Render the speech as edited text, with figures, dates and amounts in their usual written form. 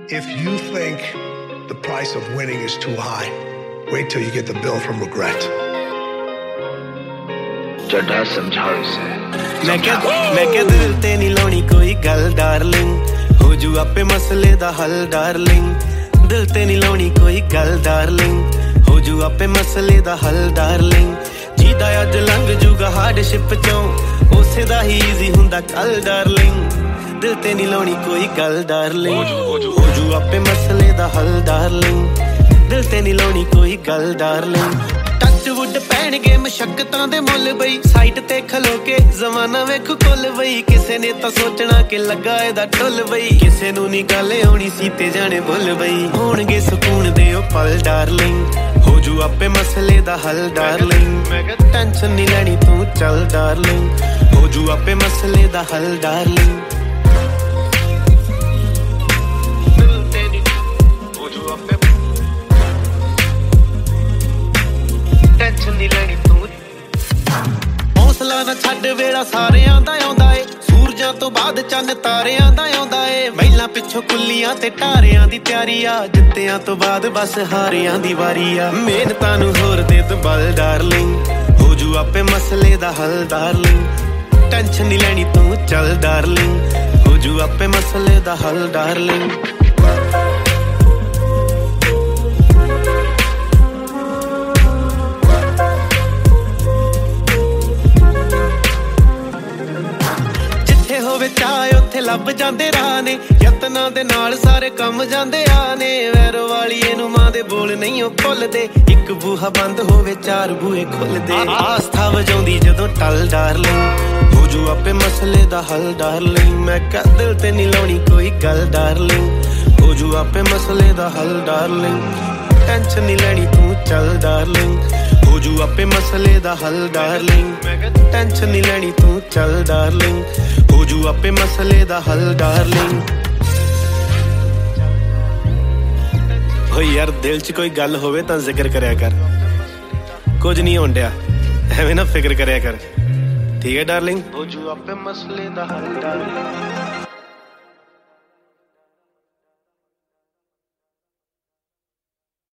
If you think the price of winning is too high, wait till you get the bill from regret. चढ़ा समझाओ इसे मैं क्या दिल ते नहीं लानी कोई गल डार्लिंग हो जू आपे मसले दा हल डार्लिंग दिल ते नहीं लानी कोई गल डार्लिंग हो जू आपे मसले दा हल डार्लिंग जीदा अज लंघ जूगा हार्डशिप चों उसे दा ही ईजी हुंदा कल डार्लिंग दिल ते नहीं लानी कोई गल डार्लिंग हो जू आपे मसले दा हल डार्लिंग दिल ते नहीं लानी कोई गल डार्लिंग वुड पैणगे मशक्कतां दे मुੱਲ बई साइट ते खलो के जमाना वेख कुल बई किसे ने तां सोचना कि लगा एदा ढुल बई किसे नूं नी गल आउणी सी ते जाने भुल बई होणगे सुकून दे ओ पल डार्लिंग हो जू आपे मसले दा हल डार्लिंग मैं कह टेंशन नी लैनी तू चल डार्लिंग हो जू आपे मसले दा हल डार्लिंग ਹੌਸਲਾ ਨਾ ਛੱਡ ਵੇਲਾ ਸਾਰਿਆਂ ਦਾ ਆਉਂਦਾ ਏ ਸੂਰਜਾਂ ਤੋਂ ਬਾਅਦ ਚੰਨ ਤਾਰਿਆਂ ਦਾ ਆਉਂਦਾ ਏ ਮਹਿਲਾਂ ਪਿੱਛੋਂ ਕੁੱਲੀਆਂ ਤੇ ਟਾਰਿਆਂ ਦੀ ਤਿਆਰੀ ਆ ਜਿੱਤਿਆਂ ਤੋਂ ਬਾਅਦ ਬਸ ਹਾਰਿਆਂ ਦੀ ਵਾਰੀ ਆ ਮਿਹਨਤਾਂ ਨੂੰ ਹੋਰ ਦੇ ਤੂੰ ਬਲ ਡਾਰਲਿੰਗ ਹੋ ਜੂ ਆਪੇ ਮਸਲੇ ਦਾ ਹੱਲ ਡਾਰਲਿੰਗ ਟੈਨਸ਼ਨ ਨਹੀਂ ਲੈਣੀ ਤੂੰ ਚੱਲ ਡਾਰਲਿੰਗ ਹੋ ਜੂ ਆਪੇ ਮਸਲੇ ਦਾ ਹੱਲ ਡਾਰਲਿੰਗ ਹੋਵੇ ਚਾਹ ਉੱਥੇ ਲੱਭ ਜਾਂਦੇ ਰਾਹ ਨੇ ਯਤਨਾਂ ਦੇ ਨਾਲ ਸਾਰੇ ਕੰਮ ਜਾਂਦੇ ਆ ਨੇ ਵੈਰੋ ਵਾਲੀ ਇਹਨੂੰ ਮਾਂ ਦੇ ਬੋਲ ਨਹੀਂ ਉਹ ਭੁੱਲਦੇ ਇੱਕ ਬੂਹਾ ਬੰਦ ਹੋਵੇ ਚਾਰ ਬੂਹੇ ਖੁੱਲਦੇ ਆਸਥਾ ਵਜਾਉਂਦੀ ਜਦੋਂ ਟਲ ਡਾਰਲਿੰਗ ਹੋ ਜੂ ਆਪੇ ਮਸਲੇ ਦਾ ਹੱਲ ਡਾਰਲਿੰਗ ਮੈਂ ਕਹ ਦਿਲ ਤੇ ਨਹੀਂ ਲਾਉਣੀ ਕੋਈ ਗੱਲ ਡਾਰਲਿੰਗ ਹੋ ਜੂ ਆਪੇ ਮਸਲੇ ਦਾ ਹੱਲ ਡਾਰਲਿੰਗ ਟੈਨਸ਼ਨ ਨਹੀਂ ਲੈਣੀ ਤੂੰ ਚੱਲ ਡਾਰਲਿੰਗ ਹੋ ਜੂ ਆਪੇ ਮਸਲੇ ਦਾ ਹੱਲ ਡਾਰਲਿੰਗ ਮੈਂ ਕਹ ਟੈਨਸ਼ਨ ਨਹੀਂ ਲੈਣੀ ਤੂੰ ਚੱਲ ਡਾਰਲਿੰਗ ਹੋ ਜੂ ਆਪੇ ਮਸਲੇ ਦਾ ਹੱਲ ਡਾਰਲਿੰਗ ਹੋ ਯਾਰ ਦਿਲ 'ਚ ਕੋਈ ਗੱਲ ਹੋਵੇ ਤਾਂ ਜ਼ਿਕਰ ਕਰਿਆ ਕਰ ਕੁਝ ਨਹੀਂ ਹੋਣ ਡਿਆ ਐਵੇਂ ਨਾ ਫਿਕਰ ਕਰਿਆ ਕਰ ਠੀਕ ਹੈ ਡਾਰਲਿੰਗ ਹੋ ਜੂ ਆਪੇ ਮਸਲੇ ਦਾ ਹੱਲ ਡਾਰਲਿੰਗ